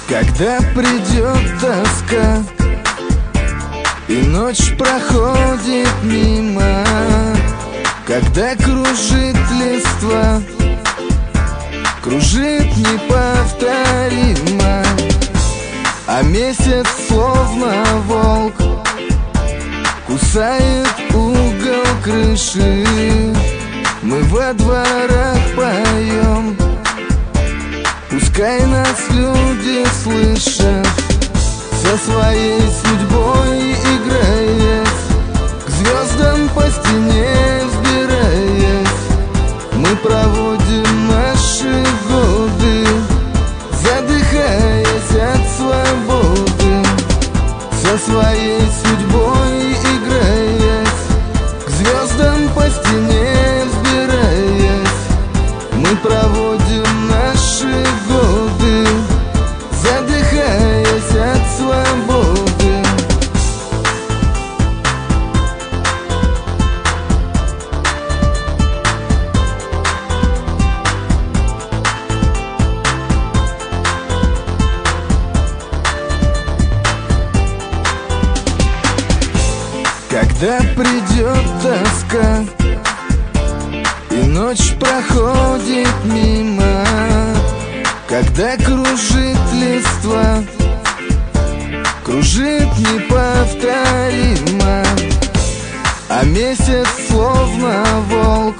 Когда придет тоска и ночь проходит мимо, когда кружит листва, кружит неповторимо, а месяц словно волк кусает угол крыши, мы во дворах поем, пускай нас люди слышат, со своей судьбой играясь, к звездам по стене взбираясь, мы проводим наши годы, задыхаясь от свободы, со своей судьбой играясь, к звездам по стене взбираясь, мы проводим наши годы, задыхаясь от свободы. Когда придет тоска и ночь проходит мимо, когда кружит листва, кружит неповторимо, а месяц словно волк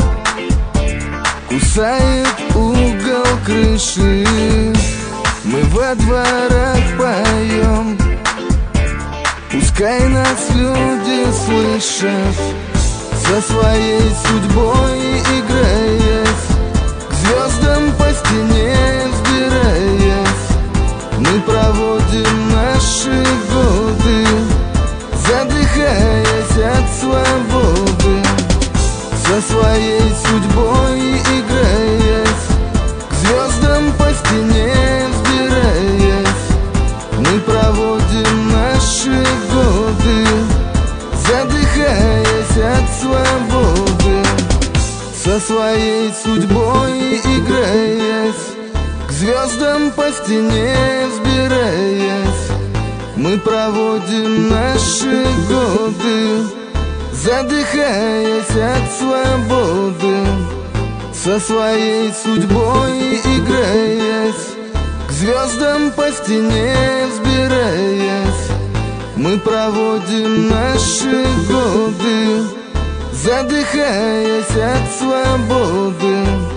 кусает угол крыши, мы во дворах поем, пускай нас люди слышат, со своей судьбой играясь, к звездам по стене взбираясь, мы проводим наши годы, задыхаясь от свободы, со своей судьбой играясь, к звездам по стене взбираясь, мы проводим наши годы, задыхаясь от свободы, со своей судьбой играясь, к звездам по стене взбираясь, мы проводим наши годы, задыхаясь от свободы, со своей судьбой играясь, к звездам по стене взбираясь, мы проводим наши годы, задыхаясь от свободы.